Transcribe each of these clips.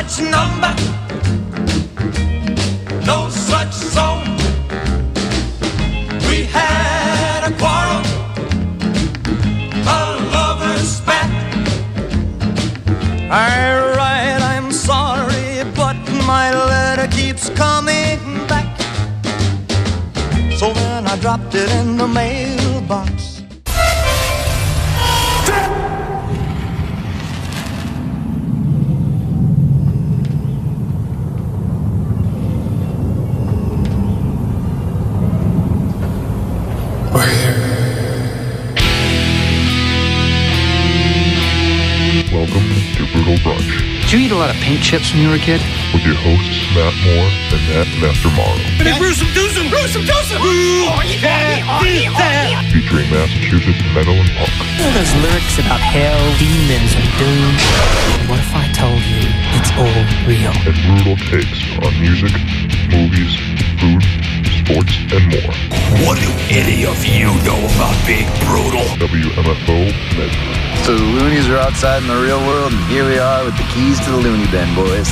such number, no such song. We had a quarrel, a lover's spat. Alright, I'm sorry, but my letter keeps coming back. So then I dropped it in the mailbox. Welcome to Brutal Brunch. Did you eat a lot of paint chips when you were a kid? With your hosts, Matt Moore and Matt Master Morrow. Featuring Massachusetts metal and punk. Those lyrics about hell, demons, and doom. What if I told you it's all real? And brutal takes on music, movies, food, sports, and more. What do any of you know about being brutal? WMFO Medford. So the loonies are outside in the real world, and here we are with the keys to the loony bin, boys.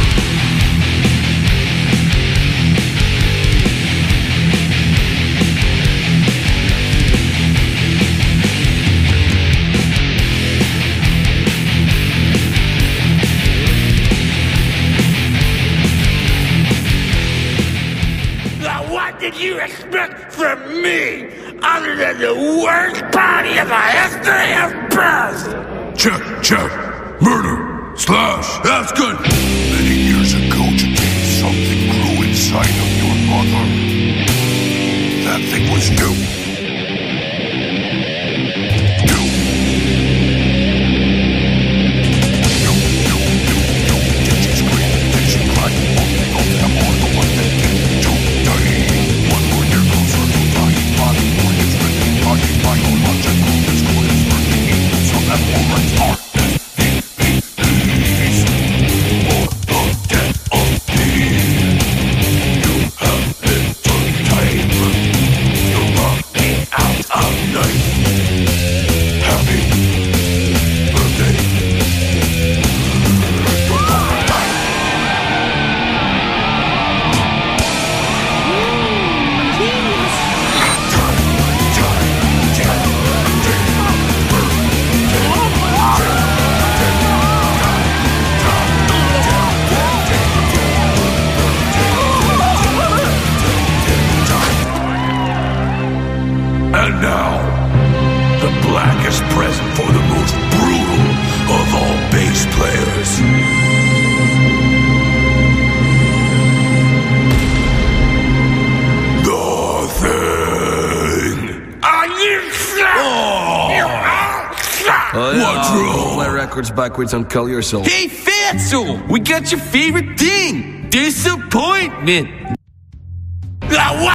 Now what did you expect from me, other than the worst party in the history of birth? Check. Murder. Slash. That's good. Many years ago today, something grew inside of your mother. That thing was you. Did she scream? Did she cry? Oh, I'm all the one that did today. One more year closer to dying. Body, more is written. Body, biological. This code is working. So that all rights are. And now, the blackest present for the most brutal of all bass players. The Thing. Are you What's wrong? Play records backwards and kill yourself. Hey, Fatso! We got your favorite thing! Disappointment! What?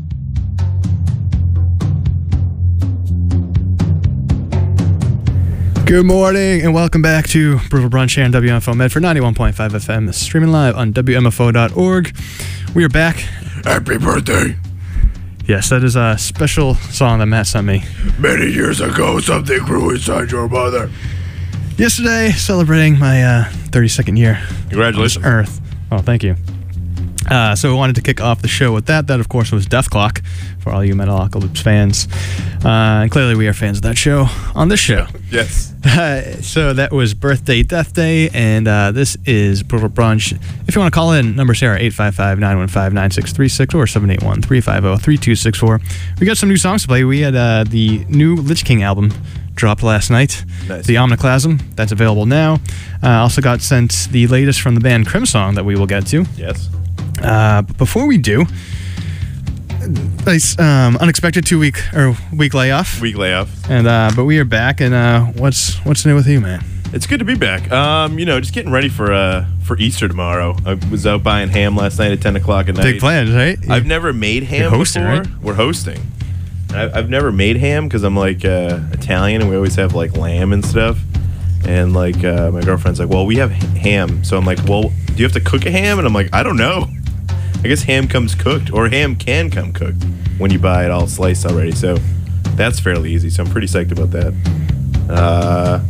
Good morning and welcome back to Brutal Brunch here on WMFO Medford 91.5 FM, streaming live on WMFO.org. We are back. Happy birthday. Yes, that is a special song that Matt sent me. Many years ago, something grew inside your mother. Yesterday, celebrating my 32nd year. Congratulations. On this earth. Oh, thank you. So we wanted to kick off the show with that. That, of course, was Death Clock for all you Metalocalypse fans. And clearly we are fans of that show on this show. Yes. So that was Birthday, Death Day, and this is Brutal Brunch. If you want to call in, numbers here are 855-915-9636 or 781-350-3264. We got some new songs to play. We had the new Lich King album dropped last night. Nice. The Omniclasm. That's available now. Also got sent the latest from the band Crimson that we will get to. Yes. But before we do, nice unexpected week layoff. And but we are back, and what's new with you, man? It's good to be back. Just getting ready for Easter tomorrow. I was out buying ham last night at 10 o'clock at night. Big plans, right? I've never made ham hosting, before. Right? We're hosting. I've never made ham because I'm like Italian, and we always have like lamb and stuff. And like my girlfriend's like, well, we have ham. So I'm like, well, do you have to cook a ham? And I'm like, I don't know. I guess ham comes cooked, or ham can come cooked when you buy it all sliced already. So that's fairly easy. So I'm pretty psyched about that.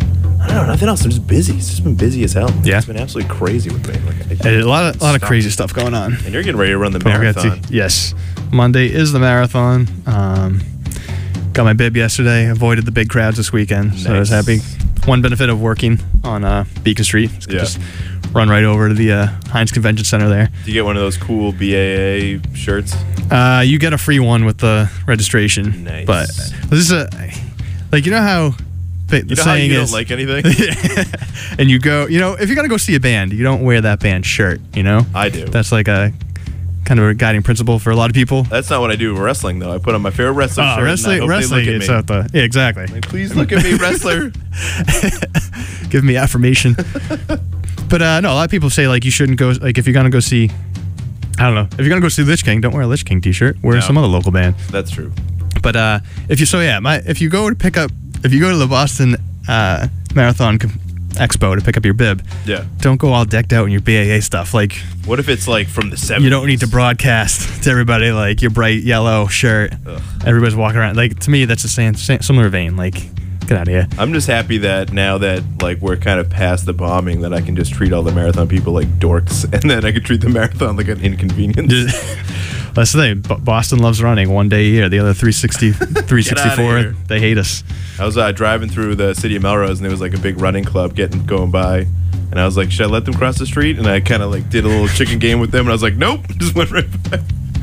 I don't know, nothing else. I'm just busy. It's just been busy as hell. Yeah. It's been absolutely crazy with me. Like, A lot of crazy stuff going on. And you're getting ready to run the But we'll get marathon. yes. Monday is the marathon. Got my bib yesterday. Avoided the big crowds this weekend, so I was Nice. happy. One benefit of working on Beacon Street is Yeah. just run right over to the Heinz Convention Center there. Do you get one of those cool BAA shirts? You get a free one with the registration. Nice. But this is you know how the You know how saying you is, don't like anything? and you go, if you're gonna go see a band, you don't wear that band shirt. I do. That's like a kind of a guiding principle for a lot of people. That's not what I do with wrestling, though. I put on my favorite wrestler shirt. Wrestling, and I hope they look it's at me. at the exactly. Like, please look at me, wrestler. Give me affirmation. But no, a lot of people say like you shouldn't go. Like if you're gonna go see, I don't know, if you're gonna go see Lich King, don't wear a Lich King t-shirt. Wear No. some other local band. That's true. But if you go to the Boston Marathon Expo to pick up your bib, Yeah. don't go all decked out in your BAA stuff. Like What if it's like from the 70s? you don't need to broadcast to everybody like your bright yellow shirt. Ugh. Everybody's walking around. Like to me, that's the same similar vein. Like get out of here. I'm just happy that now that like we're kind of past the bombing, that I can just treat all the marathon people like dorks, and then I can treat the marathon like an inconvenience. That's the thing. Boston loves running one day a year. The other 364, here. they hate us. I was driving through the city of Melrose, and there was like a big running club going by, and I was like, should I let them cross the street? And I kind of like did a little chicken game with them, and I was like, nope, just went right by.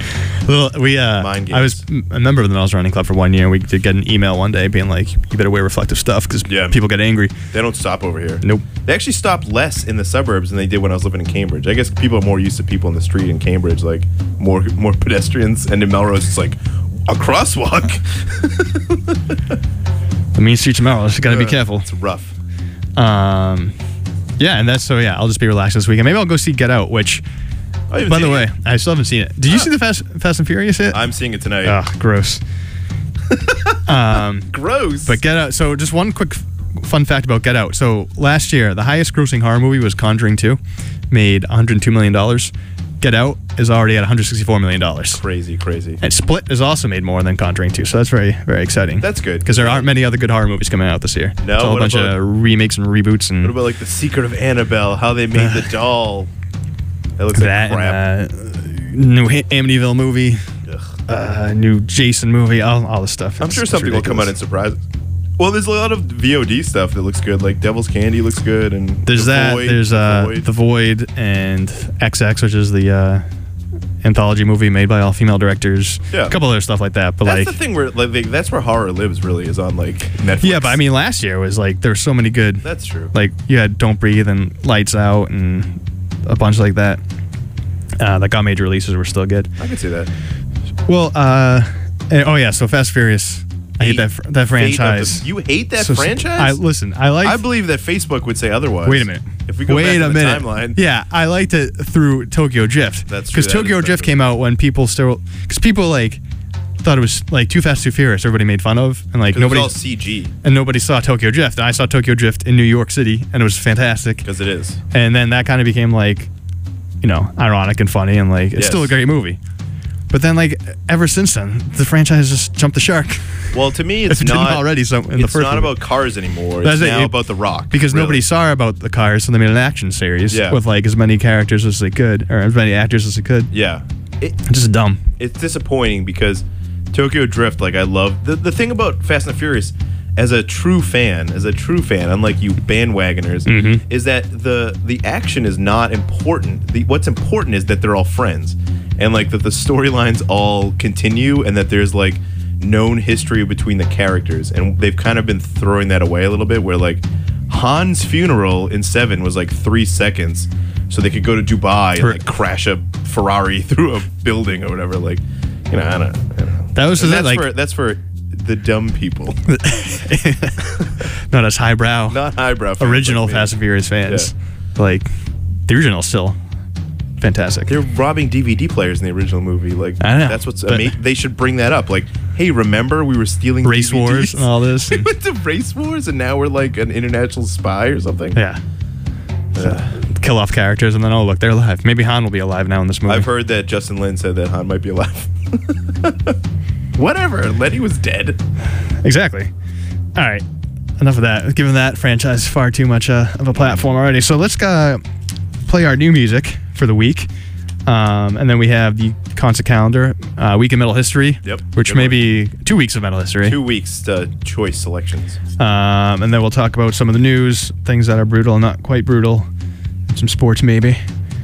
I was a member of the Melrose Running Club for 1 year. And we did get an email one day being like, you better wear reflective stuff because people get angry. They don't stop over here. Nope. They actually stopped less in the suburbs than they did when I was living in Cambridge. I guess people are more used to people in the street in Cambridge, like more pedestrians, and in Melrose it's like a crosswalk. The mean streets of Melrose. You got to be careful. It's rough. Yeah, and that's I'll just be relaxed this weekend. Maybe I'll go see Get Out, which, by the way, I still haven't seen it. Did you see the Fast and Furious yet? I'm seeing it tonight. Ugh, gross. Gross. But Get Out. So just one quick fun fact about Get Out. So last year, the highest grossing horror movie was Conjuring 2, made $102 million. Get Out is already at $164 million. Crazy. And Split has also made more than Conjuring 2, so that's very, very exciting. That's good. Because there aren't many other good horror movies coming out this year. No, it's all a what bunch about- of remakes and reboots and What about like The Secret of Annabelle? How they made the doll? That looks that like crap. and new Amityville movie, new Jason movie, all this stuff. I'm sure something will come out and surprise us. Well, there's a lot of VOD stuff that looks good, like Devil's Candy looks good, and There's The that. Void, There's The The Void and XX, which is the anthology movie made by all female directors. Yeah. A couple other stuff like that. But That's like, the thing where that's where horror lives. Really, is on like Netflix. yeah, but I mean, last year was like there were so many good. That's true. Like you had Don't Breathe and Lights Out and a bunch like that. That got major releases were still good. I can see that. Well, so Fast Furious. I hate that franchise. You hate that So- franchise? I I believe that Facebook would say otherwise. Wait a minute. If we go back to the timeline, Yeah, I liked it through Tokyo Drift. That's true, because that Tokyo is Drift true. came out when people people like thought it was like Too Fast Too Furious. Everybody made fun of, and like 'cause it was nobody all CG and nobody saw Tokyo Drift. And I saw Tokyo Drift in New York City, and it was fantastic. because it is. And then that kind of became like, ironic and funny, and like it's Yes. still a great movie. But then like ever since then, the franchise just jumped the shark. Well, to me, If it's it didn't not already. So in the It's first not movie. about cars anymore. That's It's it. now It- about The Rock. Because really. nobody saw about the cars, so they made an action series Yeah. with like as many characters as they could, or as many actors as they could. Yeah, Just dumb. it's disappointing because Tokyo Drift, like I love the thing about Fast and the Furious. As a true fan, unlike you bandwagoners, is that the action is not important. What's important is that they're all friends, and like that the storylines all continue, and that there's like known history between the characters, and they've kind of been throwing that away a little bit. Where like Han's funeral in 7 was like 3 seconds, so they could go to Dubai and like crash a Ferrari through a building or whatever. Like, I don't know. That was And just like that's for the dumb people, not as highbrow, not highbrow fans original like me. Fast and Furious fans. Like the original still fantastic. They're robbing DVD players in the original movie. Like I know, that's what's but- amazing. They should bring that up. Like, hey, remember we were stealing Race DVDs? Wars and all this. We went to Race Wars, and now we're like an international spy or something. Yeah. Kill off characters, and then look, they're alive. Maybe Han will be alive now in this movie. I've heard that Justin Lin said that Han might be alive. Whatever. Letty was dead. Exactly. All right. enough of that. Giving that franchise far too much of a platform already. So let's play our new music for the week. And then we have the concert calendar, week of metal history, which may be 2 weeks of metal history. 2 weeks choice selections. And then we'll talk about some of the news, things that are brutal and not quite brutal, some sports maybe.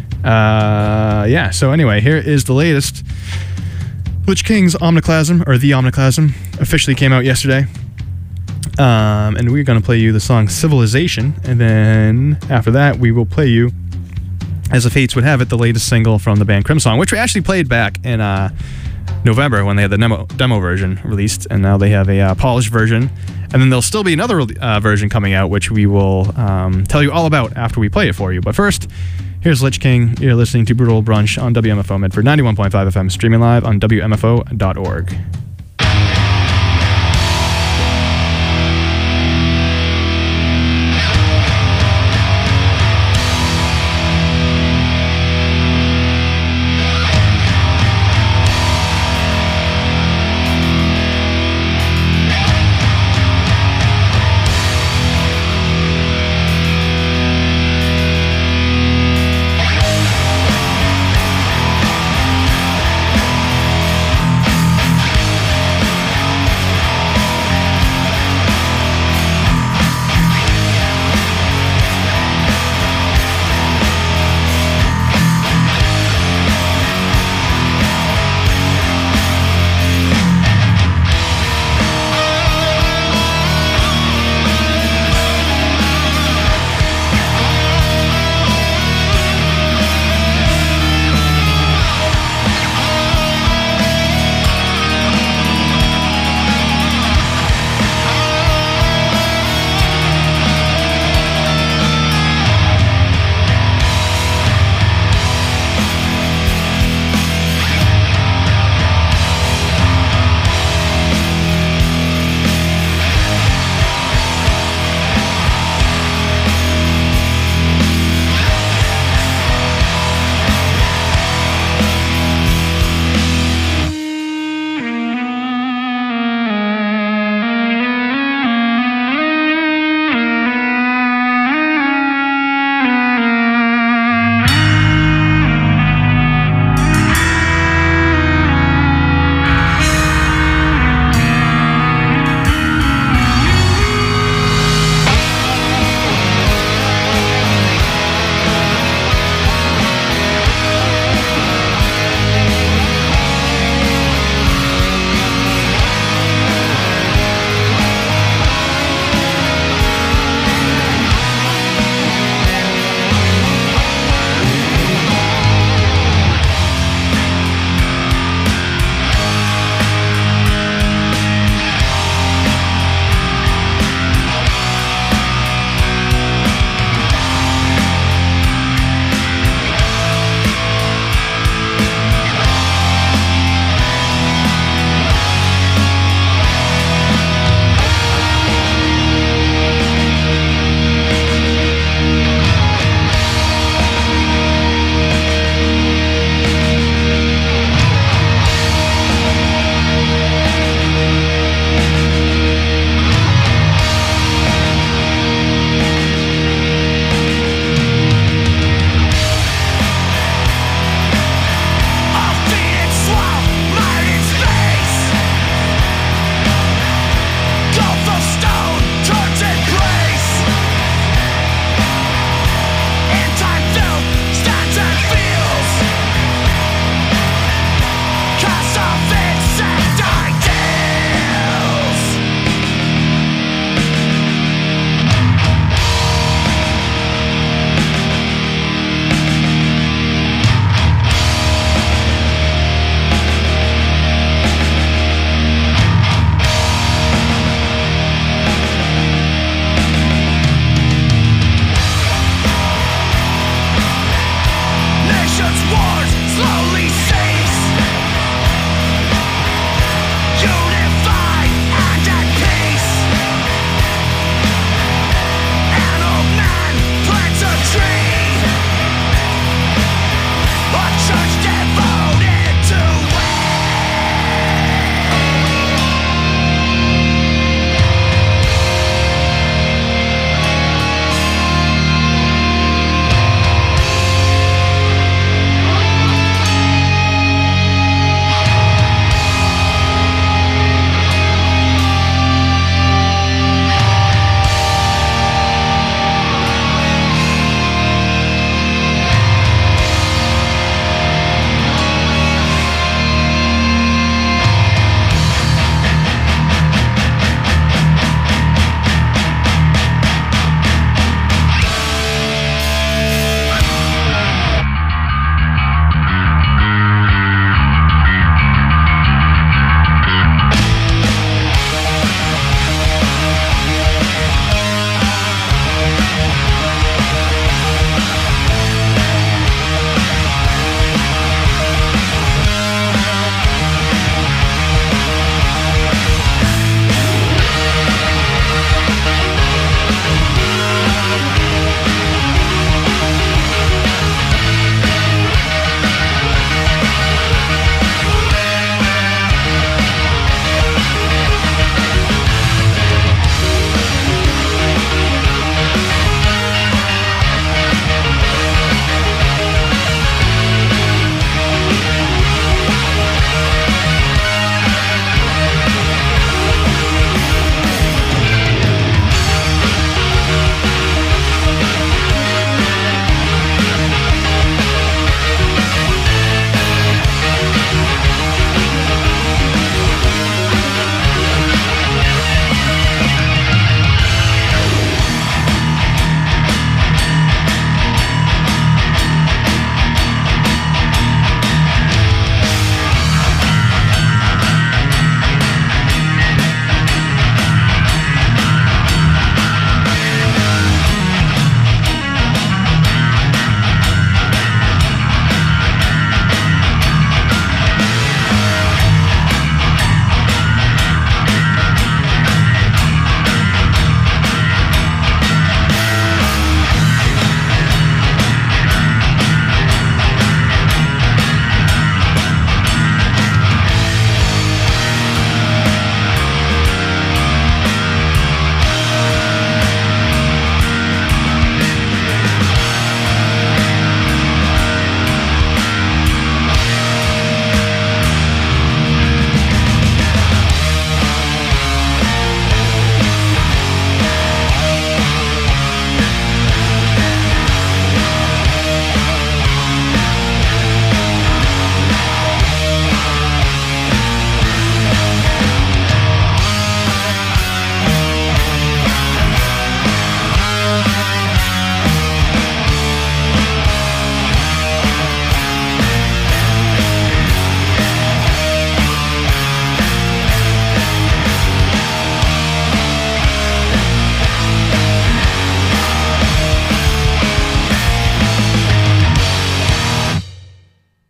So anyway, here is the latest. Lich King's Omniclasm, or The Omniclasm, officially came out yesterday. And we're going to play you the song Civilization, and then after that we will play you, as the fates would have it, the latest single from the band Crimson, which we actually played back in November when they had the demo version released, and now they have a polished version. And then there'll still be another version coming out, which we will tell you all about after we play it for you. But first, here's Lich King. You're listening to Brutal Brunch on WMFO Medford 91.5 FM, streaming live on WMFO.org.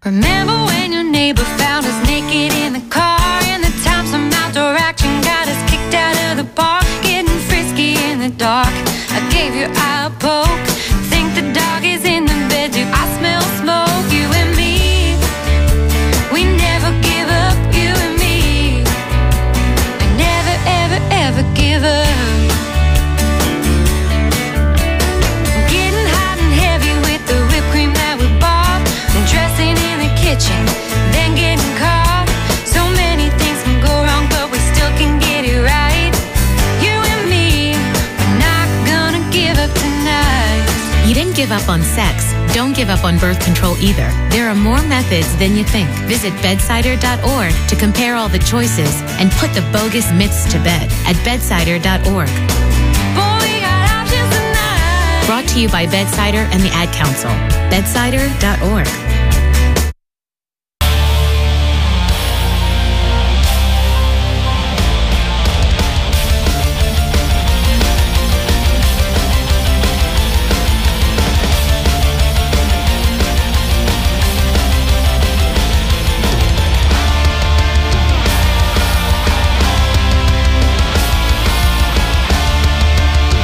Remember when your neighbor found us naked in the car, and the time some outdoor action got us kicked out of the park, getting frisky in the dark. I gave your eye a poke, think the dog is in the bed too. I smell smoke, you and me. We never give up, you and me. We never, ever, ever give up. Getting hot and heavy with the whipped cream that we bought, and dressing in the kitchen, then getting caught. So many things can go wrong, but we still can get it right. You and me, we're not gonna give up tonight. You didn't give up on sex. Don't give up on birth control either. There are more methods than you think. Visit bedsider.org to compare all the choices and put the bogus myths to bed at bedsider.org. Boy, we got options tonight. Brought to you by Bedsider and the Ad Council. Bedsider.org.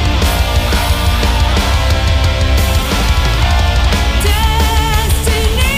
Destination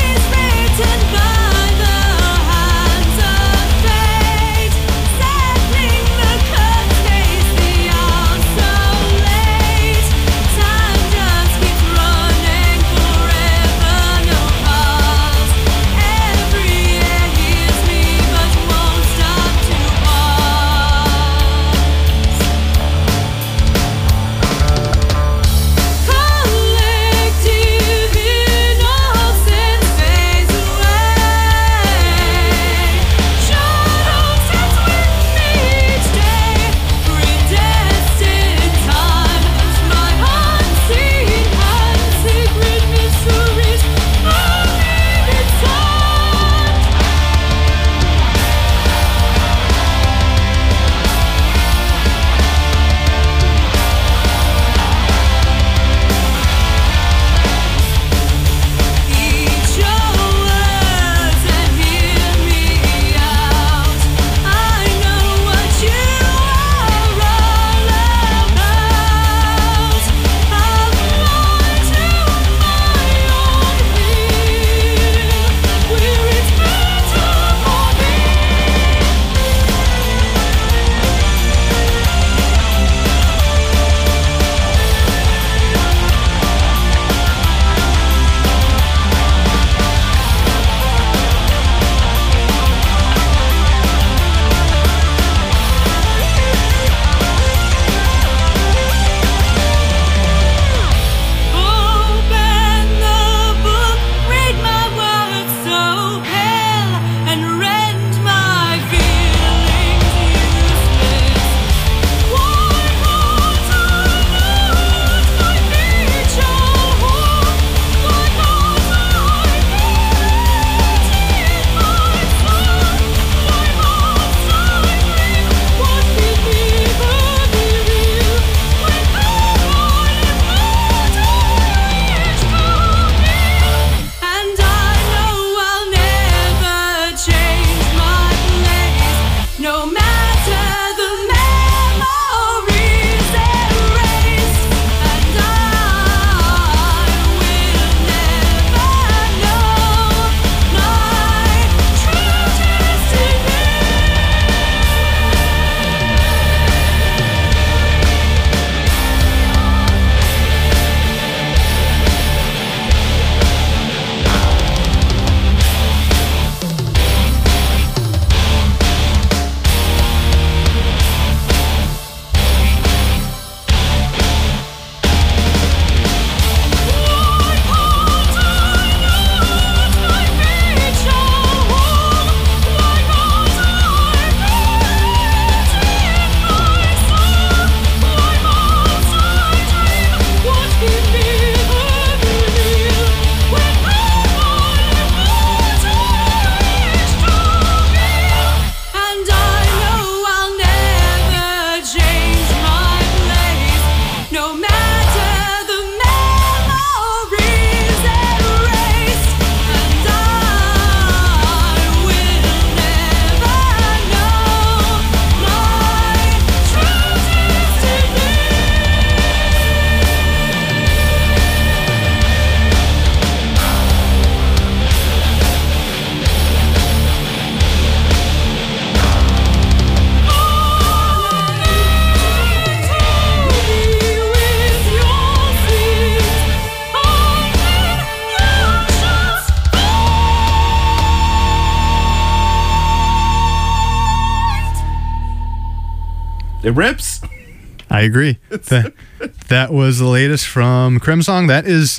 It rips. I agree. That was the latest from Crimsong. That is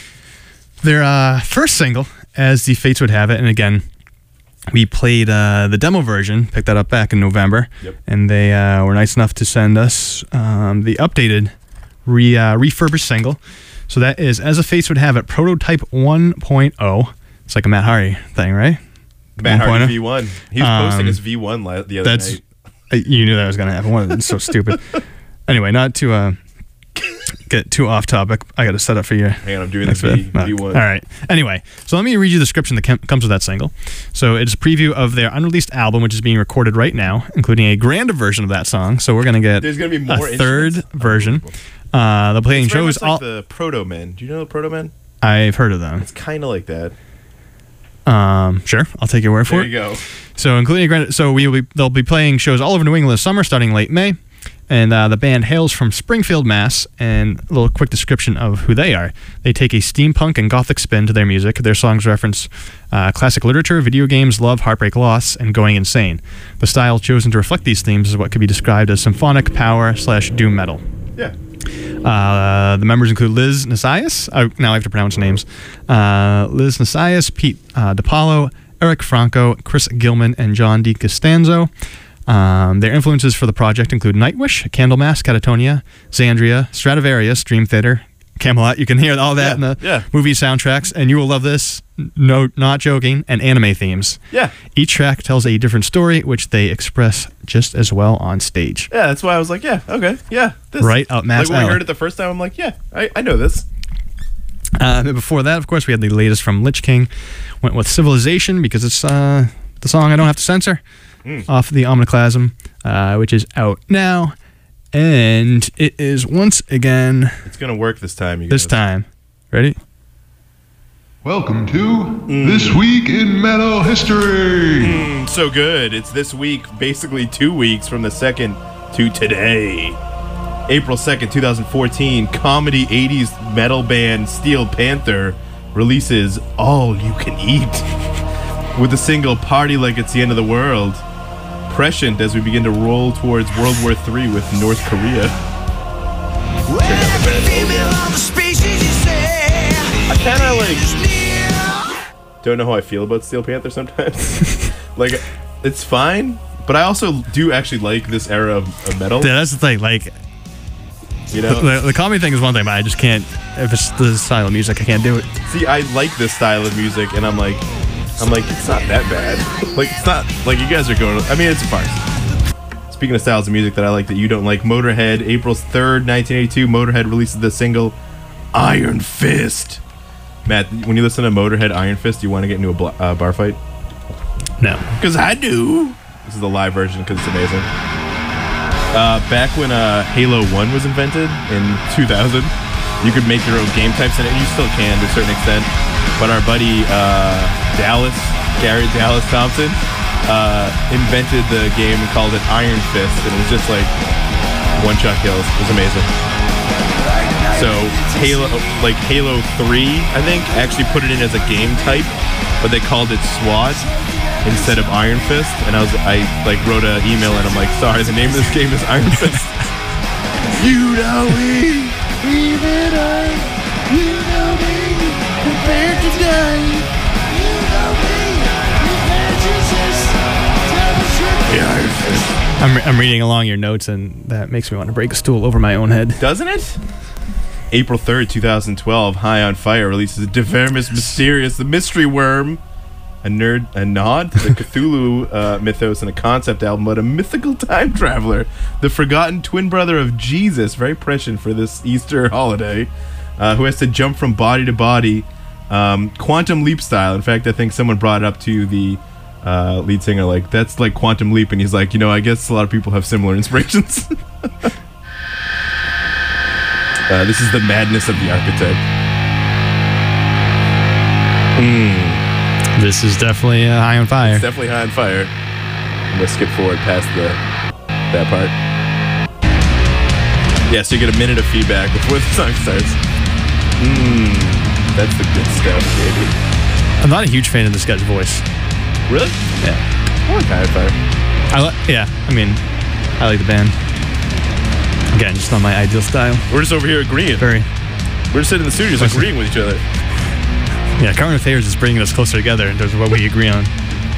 their first single, as the fates would have it. And again, we played the demo version, picked that up back in November, and they were nice enough to send us the updated refurbished single. So that is, as the fates would have it, Prototype 1.0. It's like a Matt Hardy thing, right? Matt Hardy V1. He was posting his V1 the other night. You knew that was going to happen. It's so stupid. Anyway, not to get too off topic. I got to set up for you. Hang on, I'm doing the V1. All right. Anyway, so let me read you the description that comes with that single. So it's a preview of their unreleased album, which is being recorded right now, including a grander version of that song. So we're going to get There's gonna be more a third version. They're playing shows like the Proto Men. Do you know the Proto Men? I've heard of them. It's kind of like that. Sure, I'll take your word for it. There you go. So including they'll be playing shows all over New England this summer, starting late May. And the band hails from Springfield, Mass. And a little quick description of who they are. They take a steampunk and gothic spin to their music. Their songs reference classic literature, video games, love, heartbreak, loss, and going insane. The style chosen to reflect these themes is what could be described as symphonic power / doom metal. Yeah. The members include Liz Nasias. Now I have to pronounce names. Liz Nasias, Pete DiPaolo, Eric Franco, Chris Gilman, and John DiCostanzo. Their influences for the project include Nightwish, Candlemass, Catatonia, Xandria, Stradivarius, Dream Theater, Camelot. You can hear all that in the movie soundtracks, and you will love this. No, not joking, and anime themes. Yeah. Each track tells a different story, which they express just as well on stage. Yeah, that's why I was like, yeah, okay, yeah. This. Right up Matt's Like when I alley. heard it the first time, I'm like, yeah, I know this. Before that, of course, we had the latest from Lich King. Went with Civilization because it's the song I don't have to censor off the Omniclasm, which is out now. And it is once again... It's going to work this time, you guys. This time. Ready? Welcome to This Week in Metal History. So good. It's this week, basically 2 weeks from the 2nd to today. April 2nd, 2014, comedy 80s metal band Steel Panther releases All You Can Eat with the single Party Like It's the End of the World. Prescient as we begin to roll towards World War III with North Korea. I kind of like don't know how I feel about Steel Panther sometimes. Like, it's fine, but I also do actually like this era of metal. Yeah, that's the thing. Like, you know, the comedy thing is one thing, but I just can't. If it's the style of music, I can't do it. See, I like this style of music, and I'm like, it's not that bad. Like, it's not like you guys are going. I mean, it's a farce. Speaking of styles of music that I like that you don't like, Motorhead, April 3rd, 1982, Motorhead releases the single Iron Fist. Matt, when you listen to Motorhead Iron Fist, do you want to get into a bar fight? No. Because I do. This is the live version because it's amazing. Back when Halo 1 was invented in 2000, you could make your own game types in it. You still can to a certain extent. But our buddy Gary Dallas Thompson, invented the game and called it Iron Fist. And it was just like one-shot kills. It was amazing. So Halo 3, I think, actually put it in as a game type, but they called it SWAT instead of Iron Fist. And I wrote an email and I'm like, sorry, the name of this game is Iron Fist. You know me, even I, you know me, prepared to die. You know me, prepared to just tell the truth. The Iron Fist. I'm reading along your notes, and that makes me want to break a stool over my own head. Doesn't it? April 3rd, 2012, High on Fire releases Differmus Mysterious, the Mystery Worm, a nod to the Cthulhu mythos and a concept album about a mythical time traveler, the forgotten twin brother of Jesus, very prescient for this Easter holiday, who has to jump from body to body, quantum leap style. In fact, I think someone brought it up to the lead singer, like, that's like Quantum Leap, and he's like, I guess a lot of people have similar inspirations. This is the madness of the architect. This is definitely High on Fire. It's definitely High on Fire. I'm gonna skip forward past that part. Yeah, so you get a minute of feedback before the song starts. That's the good stuff, baby. I'm not a huge fan of this guy's voice. Really? Yeah. I like High on Fire. I like the band. Again, just not my ideal style. We're just over here agreeing. Very. We're just sitting in the studio just agreeing with each other. Yeah, Current Affairs is bringing us closer together in terms of what we agree on.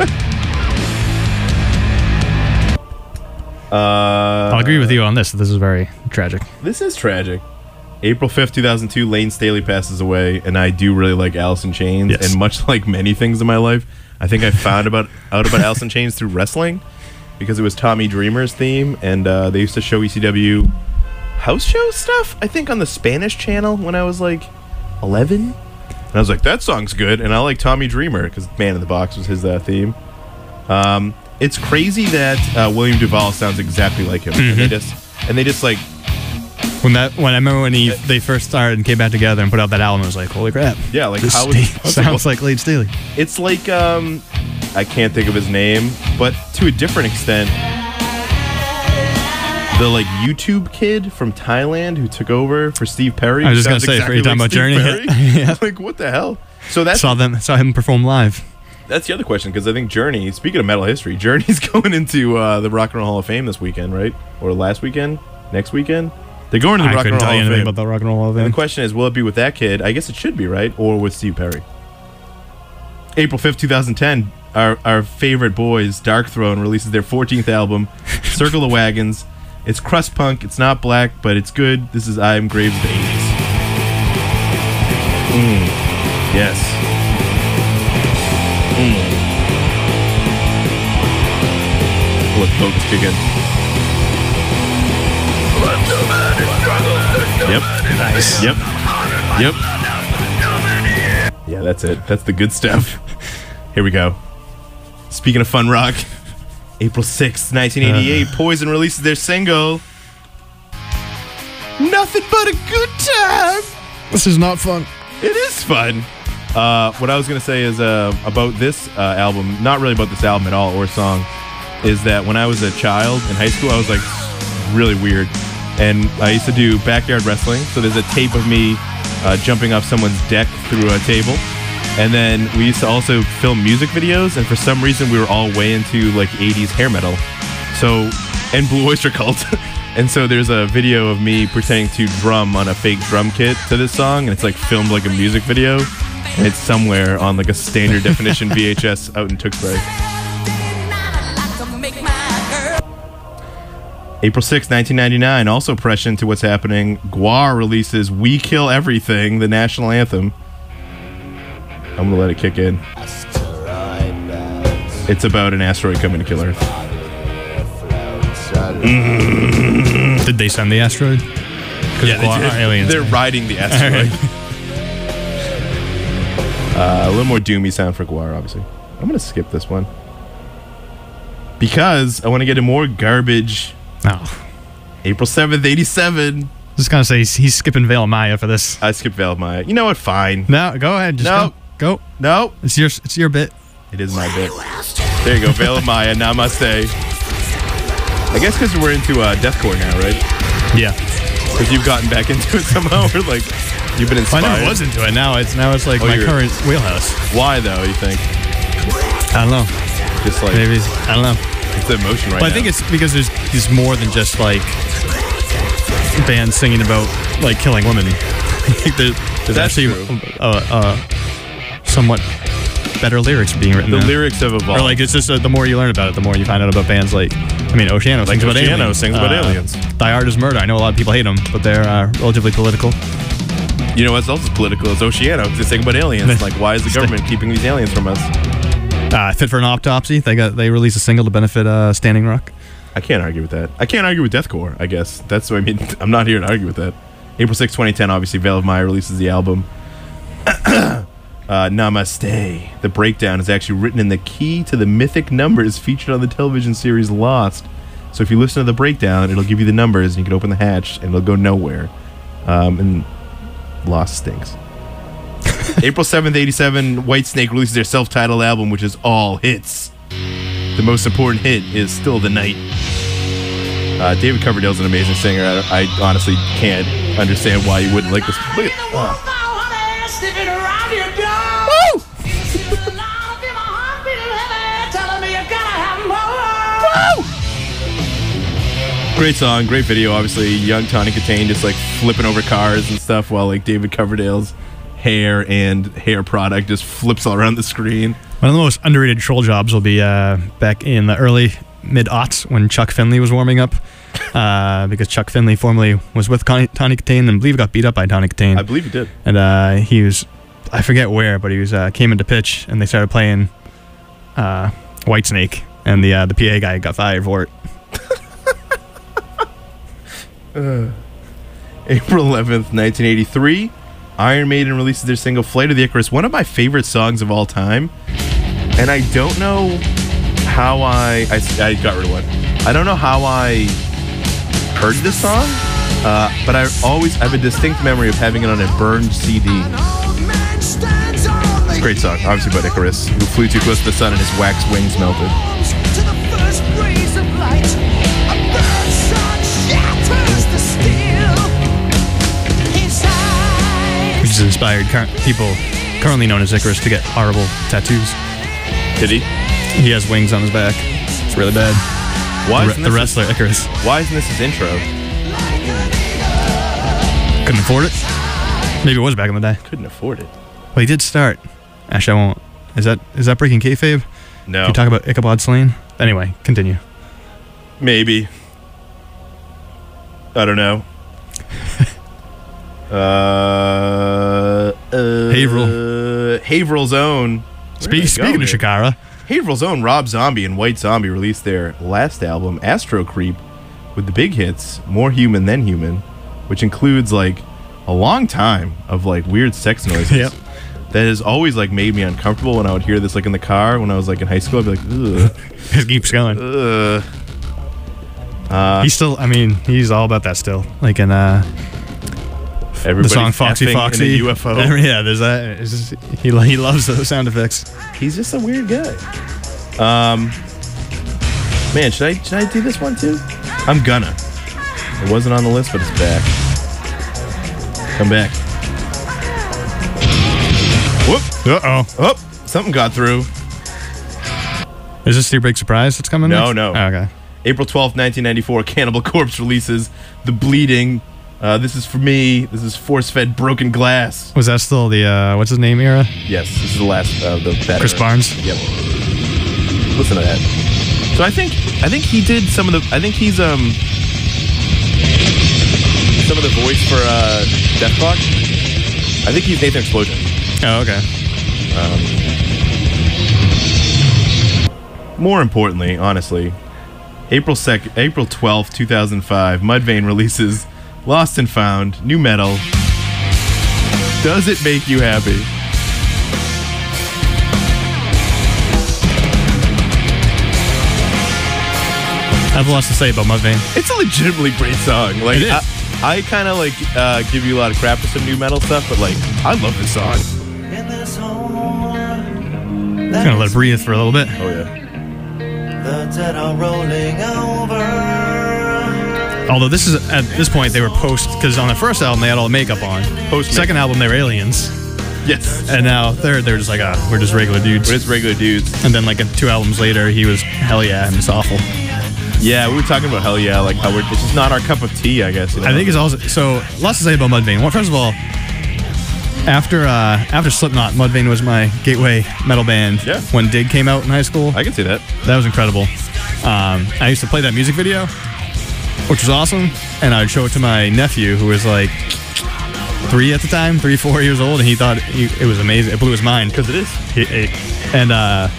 I'll agree with you on this. This is very tragic. This is tragic. April 5th, 2002, Lane Staley passes away, and I do really like Alice in Chains. Yes. And much like many things in my life, I think I found out about Alice in Chains through wrestling, because it was Tommy Dreamer's theme, and they used to show ECW house show stuff, I think, on the Spanish channel when I was like 11. And I was like, that song's good, and I like Tommy Dreamer, because Man in the Box was his theme. It's crazy that William Duvall sounds exactly like him. Mm-hmm. And they just like... When I remember when they first started and came back together and put out that album, I was like, holy crap. Yeah, like this how is it possible? sounds like Lane Staley. It's like, I can't think of his name, but to a different extent, the like YouTube kid from Thailand who took over for Steve Perry. I was just going to say, exactly for you talking about Journey. Yeah. Like, what the hell? So that's saw him perform live. That's the other question, because I think Journey, speaking of metal history, Journey's going into the Rock and Roll Hall of Fame this weekend, right? Or last weekend? Next weekend? They're going to the Rock and Roll Hall of Fame. I couldn't tell you anything about the Rock and Roll Hall of Fame. And the question is, will it be with that kid? I guess it should be, right? Or with Steve Perry. April 5th, 2010, our favorite boys, Dark Throne, releases their 14th album, Circle the Wagons. It's crust punk, it's not black, but it's good. This is I Am Graves of the 80s. Yes. Let the vocals kick in. Yep. Nice. Yep. Yeah, that's it. That's the good stuff. Here we go. Speaking of fun rock, April 6th, 1988, Poison releases their single, Nothing But a Good Time. This is not fun. It is fun. What I was going to say is about this album, not really about this album at all or song, is that when I was a child in high school, I was like really weird. And I used to do backyard wrestling. So there's a tape of me jumping off someone's deck through a table. And then we used to also film music videos. And for some reason, we were all way into like 80s hair metal. So, and Blue Oyster Cult. And so there's a video of me pretending to drum on a fake drum kit to this song. And it's like filmed like a music video. And it's somewhere on like a standard definition VHS out in Tewksbury. April 6, 1999, also prescient to what's happening, GWAR releases We Kill Everything, the national anthem. I'm going to let it kick in. It's about an asteroid coming to kill Earth. Did they send the asteroid? Yeah, GWAR are aliens. They're riding the asteroid. A little more doomy sound for GWAR, obviously. I'm going to skip this one. Because I want to get a more garbage... Oh. April 7th, 87. Just gonna say he's skipping Veil of Maya for this. I skipped Veil of Maya. You know what? Fine. No, go ahead. Just go. No. It's your bit. It is my bit. There you go. Veil of Maya. Namaste. I guess because we're into deathcore now, right? Yeah. Because you've gotten back into it somehow, or like you've been inspired. Well, I never was into it. Now it's like my current wheelhouse. Why though? You think? I don't know. Just like maybe I don't know. It's the emotion right now. I think it's because there's more than just like bands singing about like killing women. there's actually somewhat better lyrics being written. The now. Lyrics have evolved. Or like it's just the more you learn about it, the more you find out about bands like Oceano like sings about aliens. Sings about aliens. Die Hard is Murder. I know a lot of people hate them, but they're relatively political. You know what's also political is Oceano. They sing about aliens. Like, why is the government keeping these aliens from us? Fit for an Autopsy. They released a single to benefit Standing Rock. I can't argue with that. I can't argue with deathcore, I guess. That's what I mean. I'm not here to argue with that. April 6, 2010, obviously, Veil of Maya releases the album. Namaste. The breakdown is actually written in the key to the mythic numbers featured on the television series Lost. So if you listen to the breakdown, it'll give you the numbers, and you can open the hatch, and it'll go nowhere. And Lost stinks. April 7th, 87, Whitesnake releases their self-titled album, which is all hits. The most important hit is Still the Night. David Coverdale's an amazing singer. I honestly can't understand why you wouldn't like this. Look at Woo! Great song, great video. Obviously, young Tawny Katane just like flipping over cars and stuff while like David Coverdale's hair and hair product just flips all around the screen. One of the most underrated troll jobs will be back in the early mid-aughts when Chuck Finley was warming up. Because Chuck Finley formerly was with Tawny Katane and I believe got beat up by Tawny Katane. I believe he did. And he was, I forget where, but he was came into pitch and they started playing Whitesnake, and the PA guy got fired for it. April 11th, 1983, Iron Maiden releases their single Flight of the Icarus, one of my favorite songs of all time. And I don't know how I got rid of one. I don't know how I heard this song, but I have a distinct memory of having it on a burned CD. It's a great song, obviously about Icarus, who flew too close to the sun and his wax wings melted. Which has inspired people currently known as Icarus to get horrible tattoos. Did he? He has wings on his back. It's really bad. Why the wrestler Icarus. Why isn't this his intro? Couldn't afford it? Maybe it was back in the day. Couldn't afford it. Well, he did start. Actually, I won't. Is that breaking kayfabe? No. Can you talk about Ichabod Slane? Anyway, continue. Maybe. I don't know. Haverhill's own. Speaking of Shakara, Haverhill's own Rob Zombie and White Zombie released their last album, Astro Creep, with the big hits More Human Than Human, which includes like a long time of like weird sex noises. Yep. That has always like made me uncomfortable when I would hear this like in the car when I was like in high school. I'd be like, ugh. It keeps going. Ugh. He's still, he's all about that still. Like in the song Foxy Foxy. In a UFO. Yeah, there's that. He loves those sound effects. He's just a weird guy. Man, should I do this one too? I'm gonna. It wasn't on the list, but it's back. Come back. Whoop. Uh-oh. Oh, something got through. Is this your big surprise that's coming next? No. Oh, okay. April 12th, 1994, Cannibal Corpse releases The Bleeding. This is for me. This is force-fed Broken Glass. Was that still the, what's his name era? Yes, this is the last, the Chris Barnes? Yep. Listen to that. So I think he did some of the, I think he's, some of the voice for, Death Clock. I think he's Nathan Explosion. Oh, okay. More importantly, honestly, April 12th, 2005, Mudvayne releases Lost and Found, new metal. Does it make you happy? I have a lot to say about Mudvayne. It's a legitimately great song. Like, I kind of like give you a lot of crap for some new metal stuff, but like, I love this song. I'm gonna let it breathe for a little bit. Oh yeah. The dead are rolling over. Although this is at this point they were post, because on the first album they had all the makeup on. Second album they were aliens. Yes. And now they're just like we're just regular dudes. We're just regular dudes. And then like 2 albums later he was hell yeah and it's awful. Yeah, we were talking about hell yeah, like how it's just not our cup of tea, I guess. You know? I think it's also lots to say about Mudvayne. Well, first of all, after Slipknot, Mudvayne was my gateway metal band. Yeah. When Dig came out in high school. I can see that. That was incredible. I used to play that music video, which was awesome, and I'd show it to my nephew, who was like 3 at the time, 4 years old, and he thought it was amazing. It blew his mind. Because it is. And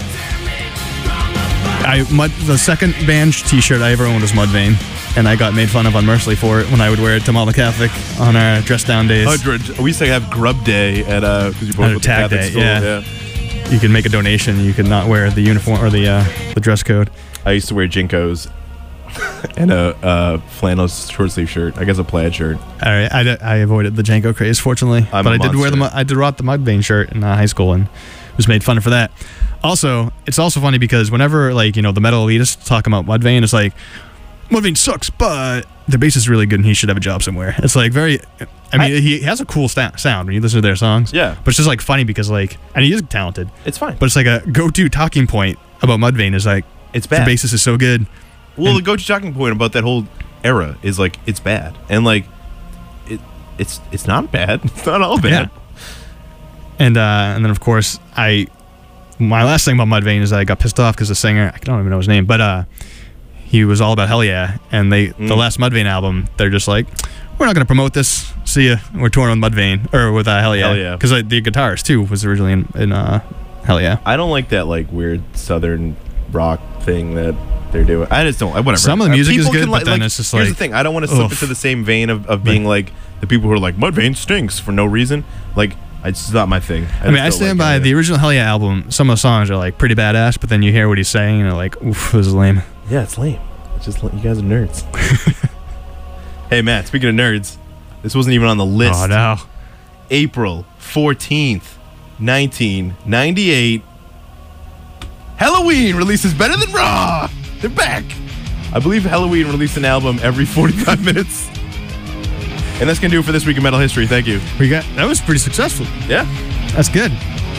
the second band t-shirt I ever owned was Mudvayne, and I got made fun of on Mercilessly for it when I would wear it to Malta Catholic on our dress down days. We used to have grub day at because you both went to Catholic school. Yeah. You could make a donation. You could not wear the uniform or the dress code. I used to wear Jinkos and a flannel short sleeve shirt. I guess a plaid shirt. All right, I avoided the Janko craze, fortunately, but I did wear I did rock the Mudvayne shirt in high school and was made fun of for that. Also, it's also funny because whenever the metal elitists talk about Mudvayne, it's like Mudvayne sucks, but the bass is really good and he should have a job somewhere. It's like very. He has a cool sound when you listen to their songs. Yeah, but it's just like funny because and he is talented. It's fine, but it's like a go-to talking point about Mudvayne is like it's bad. The bassist is so good. Well, the go-to talking point about that whole era is like it's bad, and like it's not bad. It's not all bad. Yeah. And then of course my last thing about Mudvayne is that I got pissed off because the singer, I don't even know his name, but he was all about Hell Yeah, and the last Mudvayne album, they're just like, we're not going to promote this. See ya. We're touring with Mudvayne or with Hell Yeah. Hell Yeah. Because the guitarist too was originally in Hell Yeah. I don't like that like weird southern rock thing that they're doing. I just don't. Whatever. Some of the music is good, but then like, it's just here's like, the thing. I don't want to slip into the same vein of being like the people who are like Mudvayne stinks for no reason. Like it's not my thing. I stand by the original Hell Yeah album. Some of the songs are like pretty badass, but then you hear what he's saying and you're like, oof, this is lame. Yeah, it's lame. It's just you guys are nerds. Hey Matt, speaking of nerds, this wasn't even on the list. Oh no. April 14th, 1998. Halloween releases Better Than Raw. They're back. I believe Halloween released an album every 45 minutes. And that's going to do it for this week in metal history. Thank you. That was pretty successful. Yeah. That's good.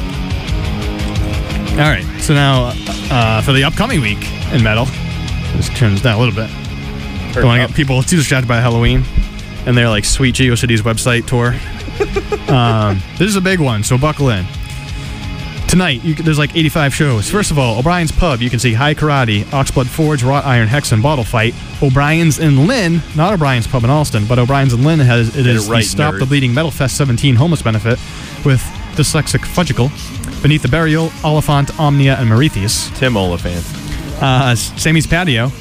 All right. So now for the upcoming week in metal, this turns down a little bit. I want to get people too distracted by Halloween and their like sweet GeoCities website tour. This is a big one, so buckle in. Tonight, there's like 85 shows. First of all, O'Brien's Pub, you can see High Karate, Oxblood Forge, Wrought Iron, Hex, and Bottle Fight. O'Brien's in Lynn, not O'Brien's Pub in Alston, but O'Brien's in Lynn is the Stop the Bleeding Metal Fest 17 homeless benefit with Dyslexic Fudgicle, Beneath the Burial, Oliphant, Omnia, and Mauritius. Tim Oliphant. Sammy's Patio.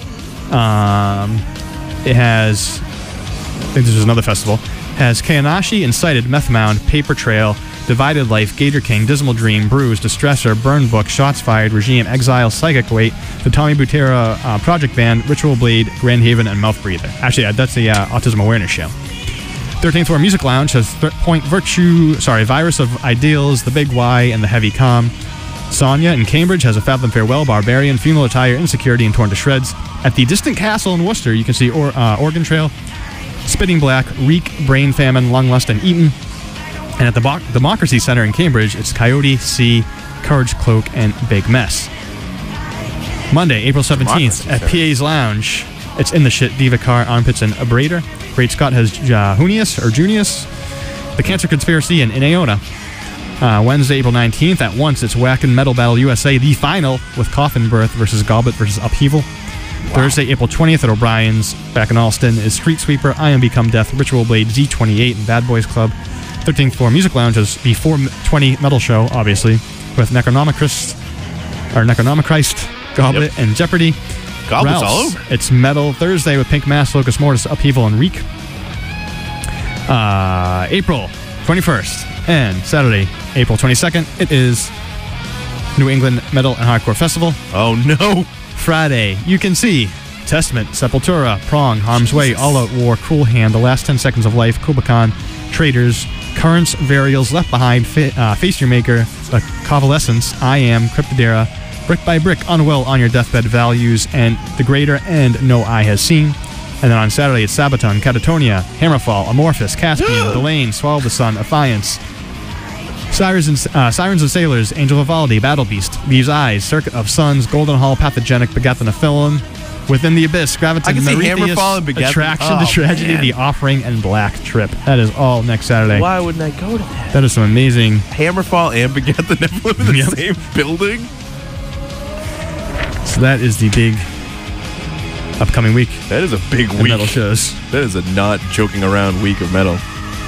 It has, I think this is another festival, has Kayanashi, Incited, Meth Mound, Paper Trail, Divided Life, Gator King, Dismal Dream, Bruise, Distressor, Burn Book, Shots Fired, Regime, Exile, Psychic Weight, the Tommy Butera Project Band, Ritual Blade, Grand Haven, and Mouth Breather. Actually, that's the Autism Awareness Show. 13th Floor Music Lounge has Virus of Ideals, The Big Y, and The Heavy Calm. Sonia in Cambridge has a Fathom Farewell, Barbarian, Funeral Attire, Insecurity, and Torn to Shreds. At the Distant Castle in Worcester, you can see Oregon Trail, Spitting Black, Reek, Brain Famine, Lung Lust, and Eaton. And at the Democracy Center in Cambridge, it's Coyote, Sea, Courage Cloak, and Big Mess. Monday, April 17th, at PA's Lounge, it's In the Shit, Diva Car, Armpits, and Abrader. Great Scott has Junius, The Cancer Conspiracy, and Iona. Wednesday, April 19th, at Once, it's Whackin' Metal Battle USA, the final, with Coffin Birth versus Goblet versus Upheaval. Wow. Thursday, April 20th, at O'Brien's, back in Alston, is Street Sweeper, I Am Become Death, Ritual Blade, Z28, and Bad Boys Club. 13th Floor Music Lounge is the 420 Metal Show, obviously, with Necronomichrist, Goblet, and Jeopardy. Goblet's all over. It's Metal Thursday with Pink Mass, Locust Mortis, Upheaval, and Reek. April 21st and Saturday, April 22nd, it is New England Metal and Hardcore Festival. Oh no! Friday, you can see Testament, Sepultura, Prong, Harm's Way, All Out War, Cruel Hand, The Last 10 Seconds of Life, Kubakan, Traitors, Currents, Varials, Left Behind, Face Your Maker, The Convalescence, I Am, Cryptodera, Brick by Brick, Unwell, On Your Deathbed, Values, and The Greater and No Eye Has Seen. And then on Saturday, it's Sabaton, Catatonia, Hammerfall, Amorphous, Caspian, Delane, Swallow the Sun, Affiance, Sirens and Sailors, Angel Vivaldi, Battle Beast, These Eyes, Circuit of Suns, Golden Hall, Pathogenic, Begathan, Nephilim, Within the Abyss, Graviton, Mauritius, Attraction to Tragedy, The Offering, and Black Trip. That is all next Saturday. Why wouldn't I go to that? That is some amazing... Hammerfall and Begathan Nephilim in the same building? So that is the big upcoming week. That is a big week. Metal shows. That is a not joking around week of metal.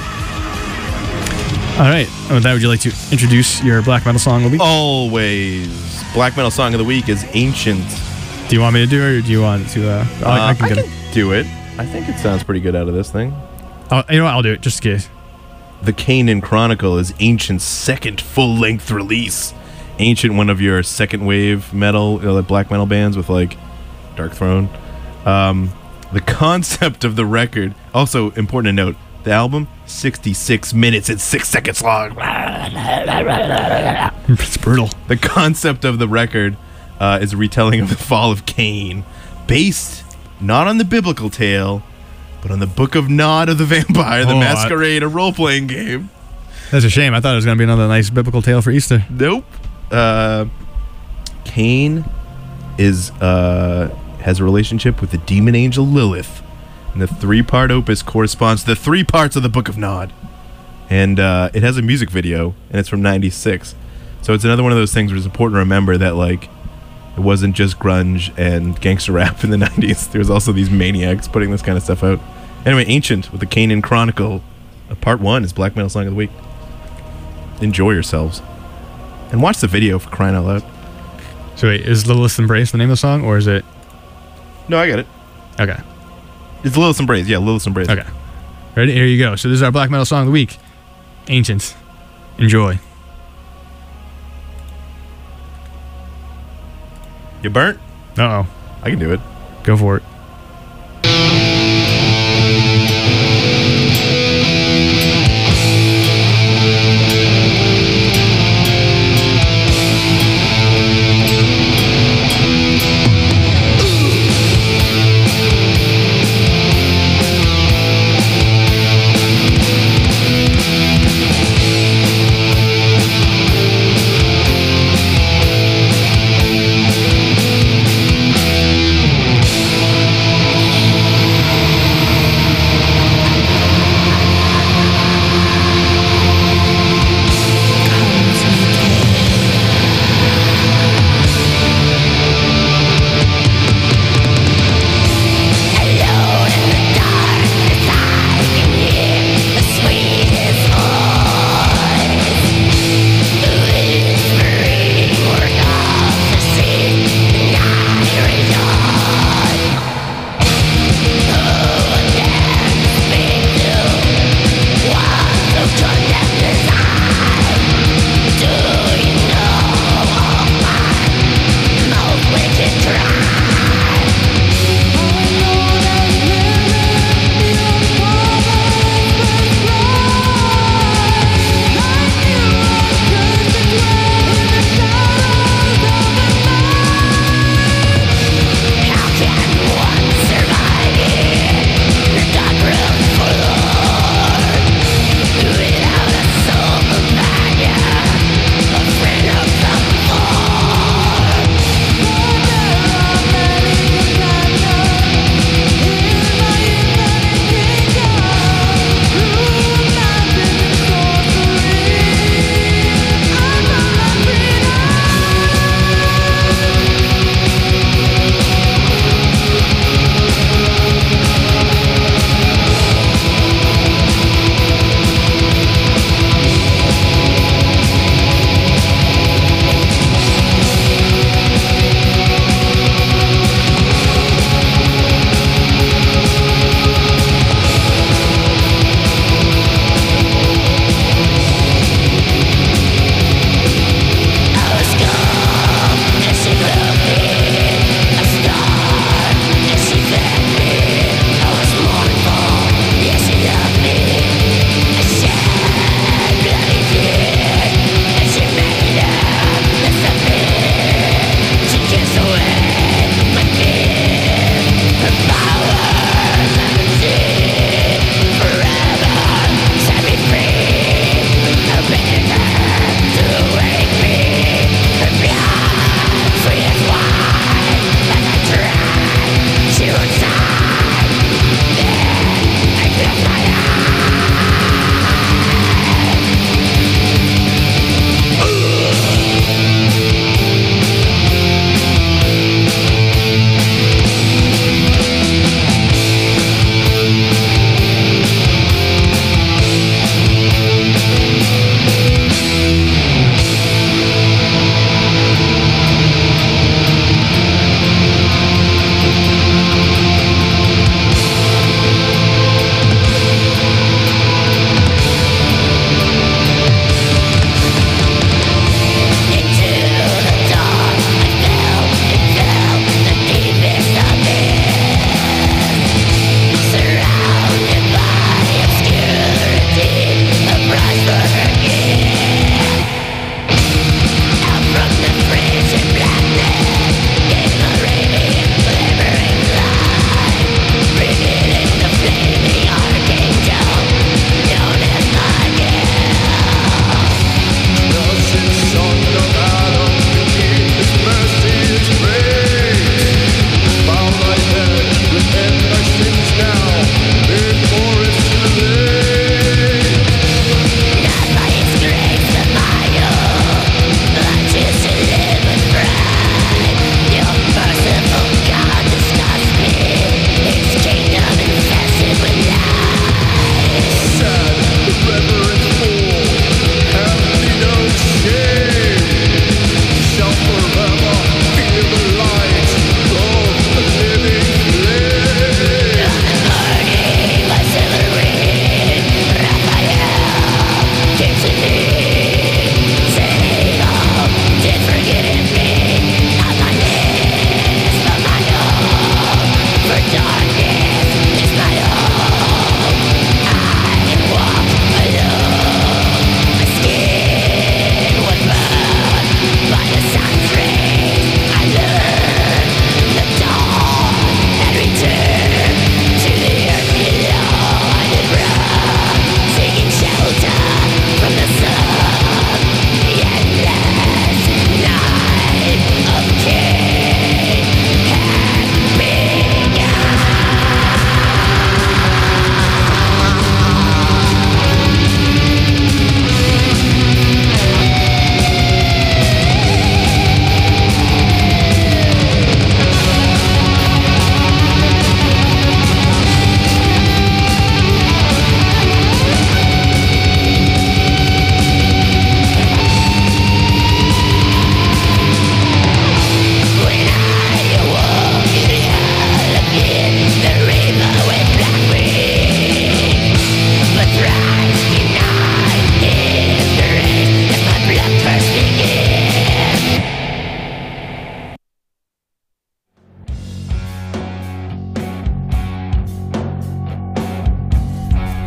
All right. With that, would you like to introduce your black metal song of the week? Always. Black metal song of the week is Ancient. Do you want me to do it, or do you want to... I can do it. I think it sounds pretty good out of this thing. You know what? I'll do it, just in case. The Canaan Chronicle is Ancient's second full-length release. Ancient, one of your second wave metal, like black metal bands with like Dark Throne. The concept of the record, also important to note, the album, 66 minutes and 6 seconds long. It's brutal. The concept of the record is a retelling of the fall of Cain, based not on the biblical tale, but on the Book of Nod of the Vampire, the Masquerade, a role-playing game. That's a shame. I thought it was going to be another nice biblical tale for Easter. Nope. Cain is has a relationship with the demon angel Lilith, And the 3-part opus corresponds to the 3 parts of the Book of Nod. And it has a music video, and it's from 96. So it's another one of those things where it's important to remember that, like, it wasn't just grunge and gangster rap in the 90s. There was also these maniacs putting this kind of stuff out. Anyway, Ancient with the Canaan Chronicle, part 1 is Black Metal Song of the Week. Enjoy yourselves. And watch the video, for crying out loud. So wait, is Lilith's Embrace the name of the song, or is it... No, I got it. Okay. It's Lilith's Embrace. Yeah, Lilith's Embrace. Okay. Ready? Here you go. So this is our Black Metal Song of the Week. Ancient. Enjoy. You burnt? Uh-oh. I can do it. Go for it.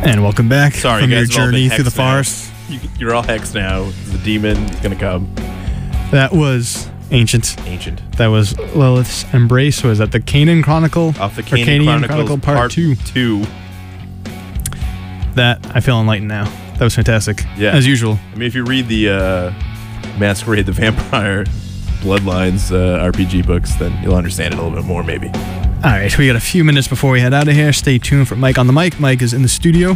And welcome back Sorry, from your guys, have all been journey through the hexed now. forest. You're all hexed now. The demon is going to come. That was Ancient. Ancient. That was Lilith's Embrace. Was that the Canaan Chronicle? Off the Or Canaan Chronicle Part 2. That, I feel enlightened now. That was fantastic. Yeah. As usual. I mean, if you read the Masquerade the Vampire Bloodlines RPG books, then you'll understand it a little bit more, maybe. All right, we got a few minutes before we head out of here. Stay tuned for Mike on the mic. Mike is in the studio,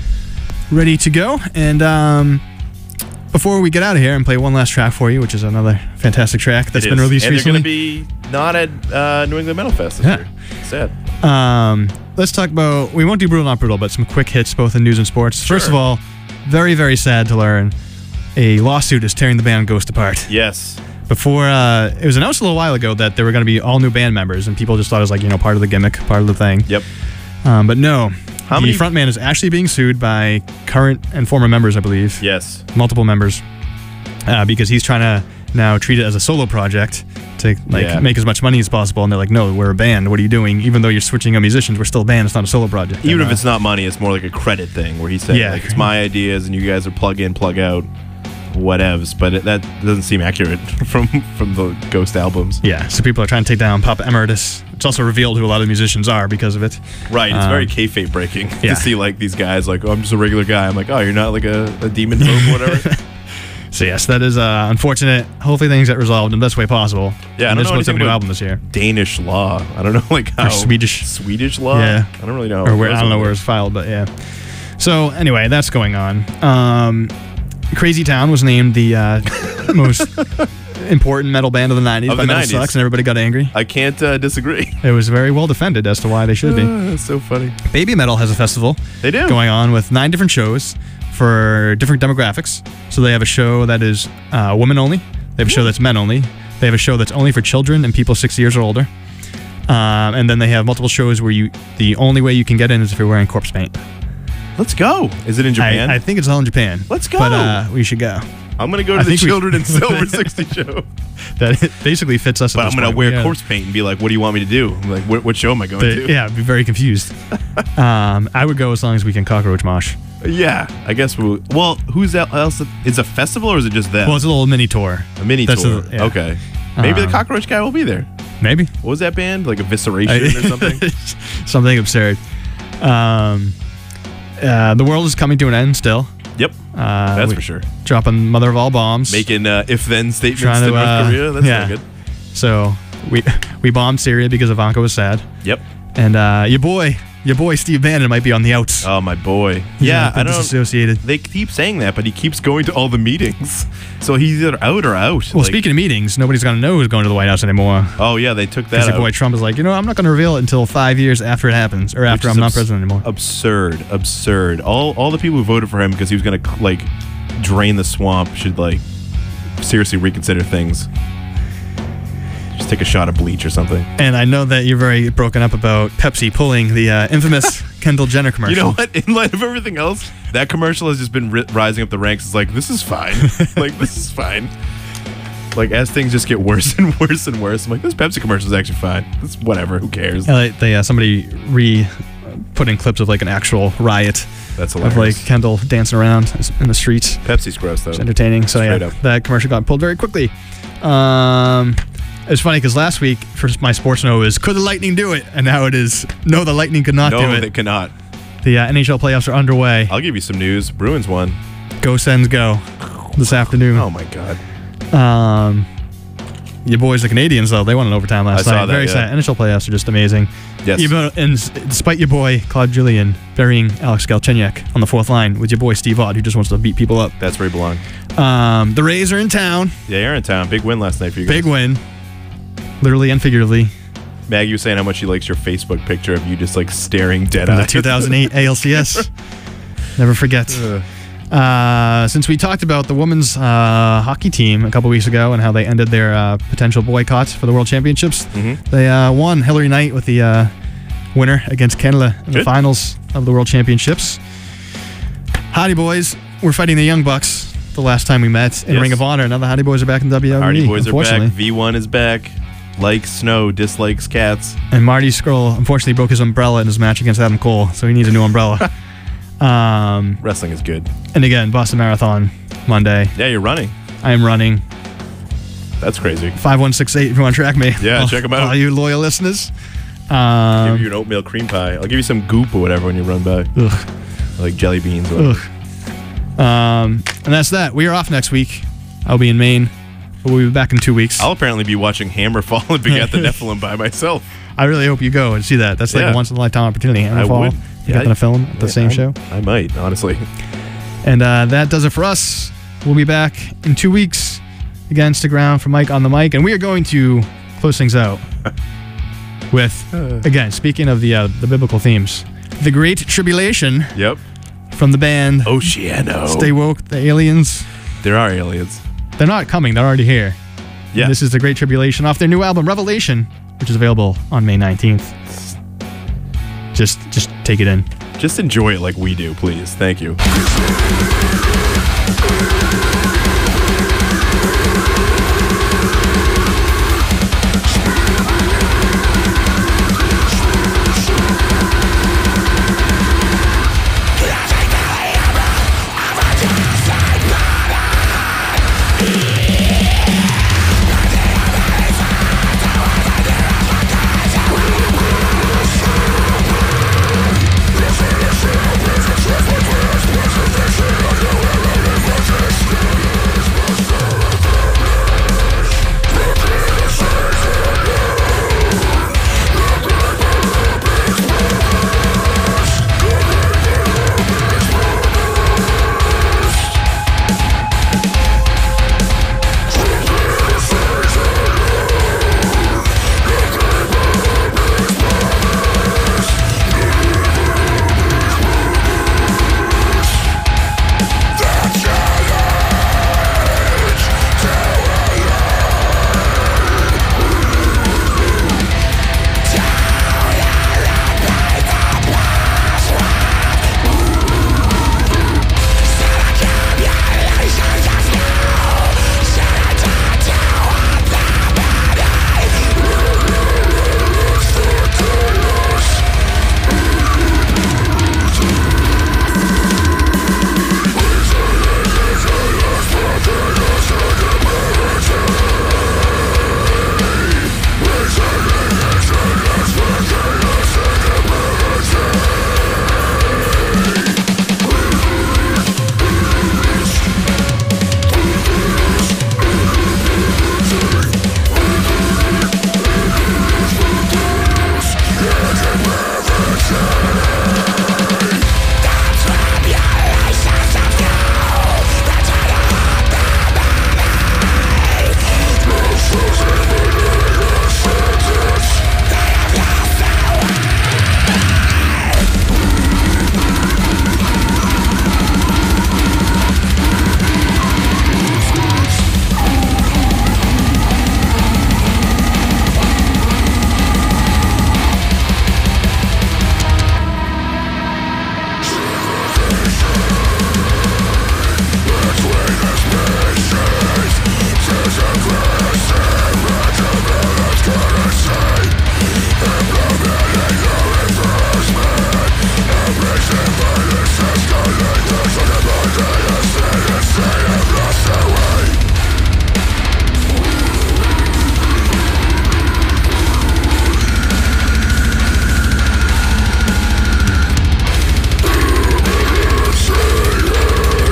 ready to go. And before we get out of here and play one last track for you, which is another fantastic track that's been released recently. And they're going to be not at New England Metal Fest this year. Sad. Let's talk about, we won't do Brutal Not Brutal, but some quick hits both in news and sports. Sure. First of all, very, very sad to learn a lawsuit is tearing the band Ghost apart. Yes. Before, it was announced a little while ago that there were going to be all new band members, and people just thought it was like, part of the gimmick, part of the thing. Yep. But no. The frontman is actually being sued by current and former members, I believe. Yes. Multiple members. Because he's trying to now treat it as a solo project to make as much money as possible. And they're like, no, we're a band. What are you doing? Even though you're switching out musicians, we're still a band. It's not a solo project. Even if it's not money, it's more like a credit thing where he said, it's my ideas and you guys are plug in, plug out, whatevs. But that doesn't seem accurate from the Ghost albums. Yeah, so people are trying to take down Papa Emeritus. It's also revealed who a lot of the musicians are because of it. Right, it's very kayfabe breaking to see like these guys like, oh, I'm just a regular guy. I'm like, oh, you're not like a demon folk, whatever. So yes, that is unfortunate. Hopefully things get resolved in the best way possible. Yeah, and I don't know what's a anything new about album this year. Danish law. I don't know like how. Or Swedish law. Yeah, I don't really know. Or I don't know where it's filed, but yeah. So anyway, that's going on. Crazy Town was named the most important metal band of the 90s by Metal Sucks, and everybody got angry. I can't disagree. It was very well defended as to why they should be. That's so funny. Baby Metal has a festival. They do. Going on with 9 different shows for different demographics. So they have a show that is women only. They have a show that's men only. They have a show that's only for children and people 60 years or older. And then they have multiple shows where the only way you can get in is if you're wearing corpse paint. Let's go. Is it in Japan? I think it's all in Japan. Let's go. But we should go. I'm going to go to the Children in Silver 60 show. That basically fits us. But I'm going to wear corpse paint and be like, what do you want me to do? I'm like, what show am I going to? Yeah, I'd be very confused. I would go as long as we can cockroach mosh. Yeah, I guess well, who's else? Is it a festival or is it just them? Well, it's a little mini tour. A mini tour. Okay. Maybe the cockroach guy will be there. Maybe. What was that band? Like Evisceration or something? Something absurd. The world is coming to an end still. Yep. That's for sure. Dropping mother of all bombs. Making if-then statements to North Korea. That's not good. So we bombed Syria because Ivanka was sad. Yep. And your boy Steve Bannon might be on the outs. Oh, my boy. He's I don't disassociated. They keep saying that, but he keeps going to all the meetings. So he's either out or out. Well, speaking of meetings, nobody's going to know who's going to the White House anymore. Oh, yeah, they took that out. Because your boy Trump is like, I'm not going to reveal it until 5 years after it happens, or after I'm not president anymore. Absurd. All the people who voted for him because he was going to, drain the swamp should, seriously reconsider things. Just take a shot of bleach or something. And I know that you're very broken up about Pepsi pulling the infamous Kendall Jenner commercial. You know what? In light of everything else, that commercial has just been rising up the ranks. It's like, this is fine. This is fine. As things just get worse and worse and worse, I'm like, this Pepsi commercial is actually fine. It's whatever. Who cares? Somebody put in clips of an actual riot. That's hilarious. Of Kendall dancing around in the streets. Pepsi's gross though. It's entertaining. So that commercial got pulled very quickly. It's funny because last week for my sports know is could the Lightning do it, and now it is no, the Lightning could not do it. No, they cannot. The NHL playoffs are underway. I'll give you some news. Bruins won. Go Sens go this afternoon. Oh my god. Your boys, the Canadians, though, they won in overtime last night. I saw that, very sad. NHL playoffs are just amazing. Yes. And despite your boy Claude Julien burying Alex Galchenyuk on the fourth line with your boy Steve Ott, who just wants to beat people up. That's where he belongs. The Rays are in town. Yeah, you're in town. Big win last night for you guys. Big win. Literally and figuratively. Maggie was saying how much she likes your Facebook picture of you just staring dead at the 2008 ALCS. Never forget. Since we talked about the women's hockey team a couple weeks ago and how they ended their potential boycott for the World Championships, they won. Hillary Knight with the winner against Canada in the finals of the World Championships. Hottie Boys were fighting the Young Bucks the last time we met in Ring of Honor. Now the Hottie Boys are back in WWE. Hottie Boys are back. V1 is back. Likes snow, dislikes cats. And Marty Scurll unfortunately broke his umbrella in his match against Adam Cole, so he needs a new umbrella. Wrestling is good. And again, Boston Marathon Monday. Yeah, you're running. I am running. That's crazy. 5168 if you want to track me. Yeah, check them out. All you loyal listeners. Give you an oatmeal cream pie. I'll give you some goop or whatever when you run by. Ugh. Like jelly beans or whatever. And that's that. We are off next week. I'll be in Maine. We'll be back in 2 weeks. I'll apparently be watching Hammer Fall and Begat the Nephilim by myself. I really hope you go and see that. That's like a once-in-a-lifetime opportunity. Hammer Fall. Would. You got to film at the same show. I might, honestly. And that does it for us. We'll be back in 2 weeks. Again, stick around for Mike on the mic. And we are going to close things out with, again, speaking of the biblical themes, The Great Tribulation. Yep. From the band Oceano. Stay Woke, the aliens. There are aliens. They're not coming. They're already here. Yeah. And this is The Great Tribulation off their new album, Revelation, which is available on May 19th. Just take it in. Just enjoy it like we do, please. Thank you.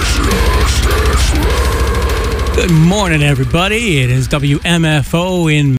Good morning, everybody. It is WMFO in